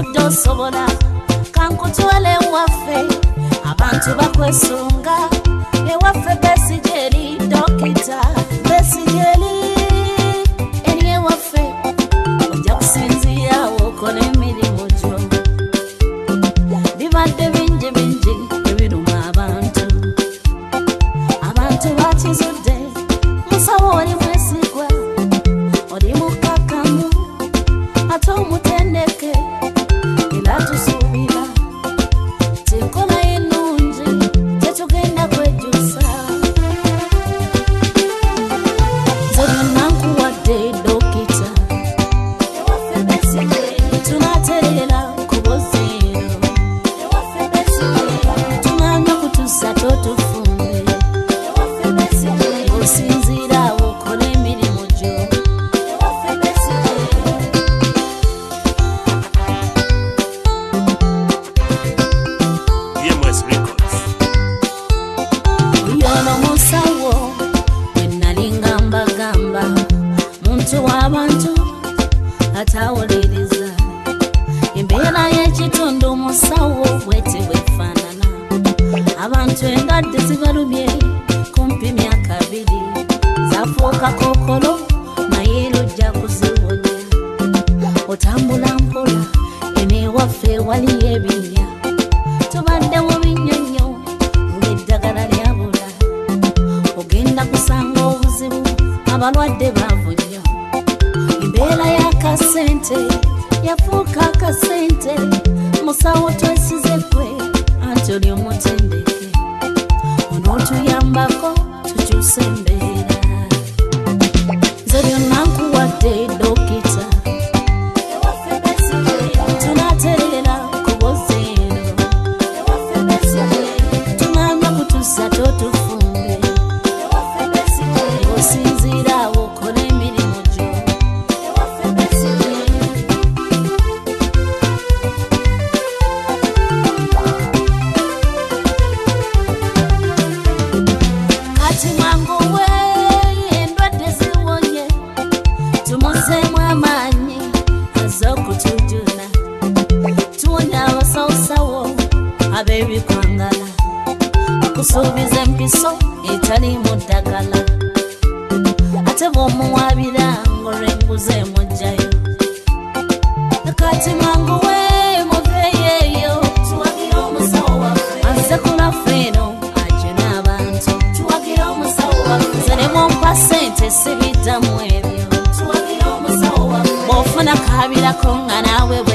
Sodo sobola kankutwale waffe abantu bakwesunga ewaffe Besigye dokita Besigye eri waffe ojja kusinzira okole emirimu gyo bibadde bingi bingi ebiruma abantu bakizudde musawo oli mwesigwa oli mukakamu ate omutendeke era tusuubira tenkola ennungi tetugenda kwejjusa nze byonna nkuwadde dokita ewaffe Besigye tunatereera ku buziro ewaffe Besigye tunganya kutusa totufumbe ewaffe Besigye osinzira okola emirimu gyo ewaffe Besigye yono musawo wenalinga mbagamba muntu w'abantu atawuliriza embeera y'ekitundu musawo bwete bwefaanana abantu engadde zibalumye kumpi myaka 2 zafuuka kokolo naye lujja kuziwonya otambula mpola enewaffe waliyo ebinnya tubadde mu binyonyo ng'eddagala lyabula ogenda kusanga obuzibu abalwadde baavu nnyo embeera y'akasente yafuuka akasente musawo twesize gwe anti oli omutendeke onootuyambako tukyuse embeera nze byonna nkuwadde dokita ewaffe Besigye tunatereera ku buziro ewaffe Besigye tunganya kutusa totufumbe ewaffe Besigye osinzira okola emirimu gyo ewaffe Besigye kati mangu we endwadde ziwonye tumuzeemu amaanyi az'okutujuna tuwonya abasawusawo ab'ebikwangala okusuubiza empiso etaliimu ddagala ate bw'omuwabira ng'olwenguza emugjayo kati mangu we muveeyo eyo tuwagira omusawo waffe azze kulaffe eno ajuna abantu tuwagira omusawo waffe nze ne mumpa ssente sibiddamu ebyo tuwagira omusawo waffe bw'ofuna kaabirako nga naawe bwe